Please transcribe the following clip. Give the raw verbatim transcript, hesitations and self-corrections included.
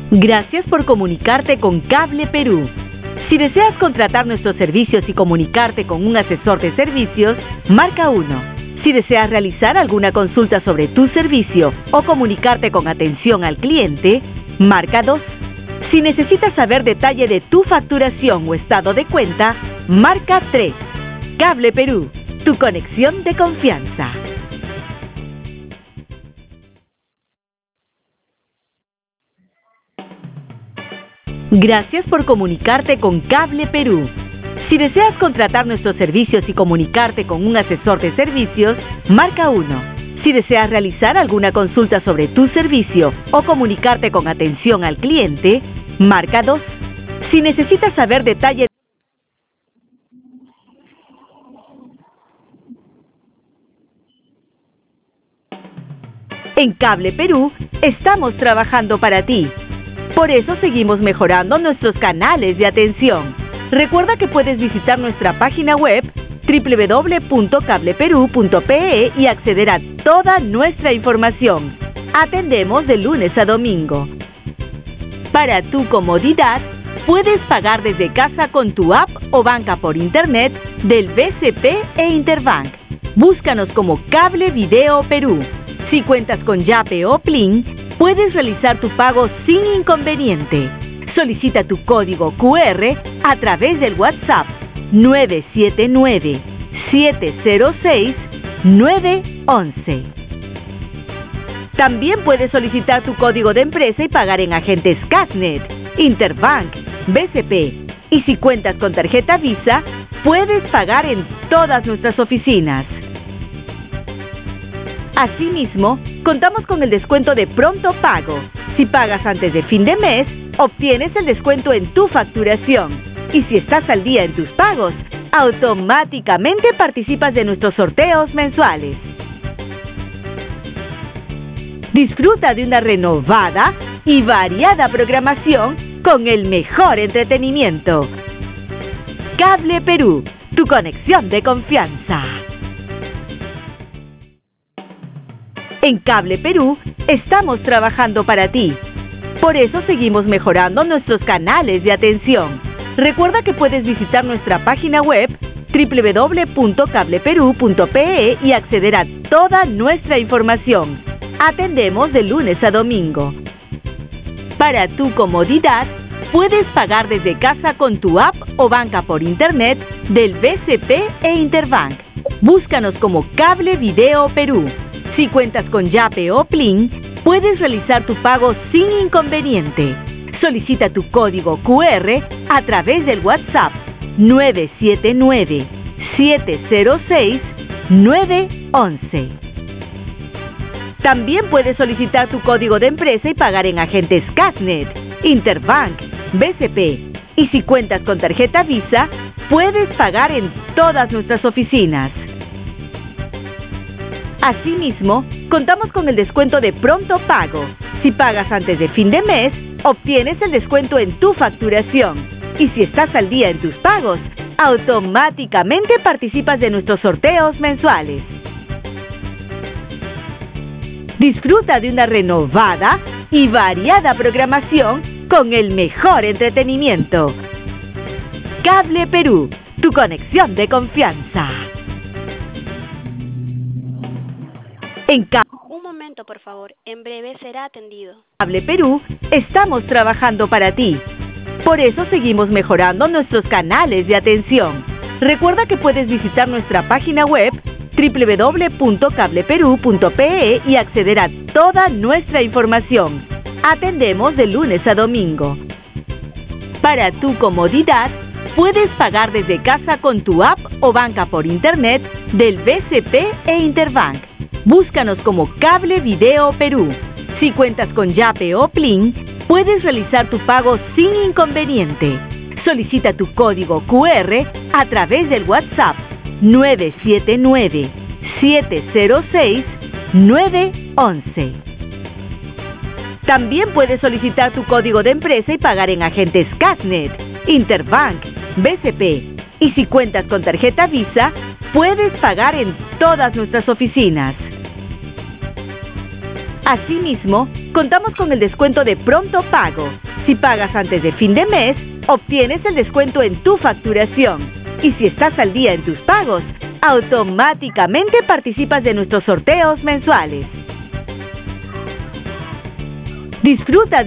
Gracias por comunicarte con Cable Perú. Si deseas contratar nuestros servicios y comunicarte con un asesor de servicios, marca uno. Si deseas realizar alguna consulta sobre tu servicio o comunicarte con atención al cliente, marca dos. Si necesitas saber detalle de tu facturación o estado de cuenta, marca tres. Cable Perú, tu conexión de confianza. Gracias por comunicarte con Cable Perú. Si deseas contratar nuestros servicios y comunicarte con un asesor de servicios, marca uno. Si deseas realizar alguna consulta sobre tu servicio o comunicarte con atención al cliente, marca dos. Si necesitas saber detalle En Cable Perú, estamos trabajando para ti. Por eso seguimos mejorando nuestros canales de atención. Recuerda que puedes visitar nuestra página web doble u doble u doble u punto cable perú punto pe e y acceder a toda nuestra información. Atendemos de lunes a domingo. Para tu comodidad, puedes pagar desde casa con tu app o banca por internet del B C P e Interbank. Búscanos como Cable Video Perú. Si cuentas con Yape o Plin, puedes realizar tu pago sin inconveniente. Solicita tu código cu erre a través del WhatsApp nueve siete nueve, siete cero seis, nueve once. También puedes solicitar tu código de empresa y pagar en agentes Casnet, Interbank, B C P. Y si cuentas con tarjeta Visa, puedes pagar en todas nuestras oficinas. Asimismo, contamos con el descuento de pronto pago. Si pagas antes de fin de mes, obtienes el descuento en tu facturación. Y si estás al día en tus pagos, automáticamente participas de nuestros sorteos mensuales. Disfruta de una renovada y variada programación con el mejor entretenimiento. Cable Perú, tu conexión de confianza. En Cable Perú, estamos trabajando para ti. Por eso seguimos mejorando nuestros canales de atención. Recuerda que puedes visitar nuestra página web doble u doble u doble u punto cable perú punto pe e y acceder a toda nuestra información. Atendemos de lunes a domingo. Para tu comodidad, puedes pagar desde casa con tu app o banca por internet del B C P e Interbank. Búscanos como Cable Video Perú. Si cuentas con Yape o Plin, puedes realizar tu pago sin inconveniente. Solicita tu código cu erre a través del WhatsApp nueve siete nueve, siete cero seis, nueve once. También puedes solicitar tu código de empresa y pagar en agentes Casnet, Interbank, B C P. Y si cuentas con tarjeta Visa, puedes pagar en todas nuestras oficinas. Asimismo, contamos con el descuento de pronto pago. Si pagas antes de fin de mes, obtienes el descuento en tu facturación. Y si estás al día en tus pagos, automáticamente participas de nuestros sorteos mensuales. Disfruta de una renovada y variada programación con el mejor entretenimiento. Cable Perú, tu conexión de confianza. En Ca- Un momento, por favor. En breve será atendido. Cable Perú, estamos trabajando para ti. Por eso seguimos mejorando nuestros canales de atención. Recuerda que puedes visitar nuestra página web doble u doble u doble u punto cable perú punto pe e y acceder a toda nuestra información. Atendemos de lunes a domingo. Para tu comodidad, puedes pagar desde casa con tu app o banca por internet del B C P e Interbank. Búscanos como Cable Video Perú. Si cuentas con Yape o Plin, puedes realizar tu pago sin inconveniente. Solicita tu código cu erre a través del WhatsApp nueve siete nueve, siete cero seis, nueve once. También puedes solicitar tu código de empresa y pagar en agentes Casnet, Interbank, B C P. Y si cuentas con tarjeta Visa, puedes pagar en todas nuestras oficinas. Asimismo, Contamos con el descuento de Pronto Pago. Si pagas antes de fin de mes, obtienes el descuento en tu facturación. Y si estás al día en tus pagos, automáticamente participas de nuestros sorteos mensuales. Disfruta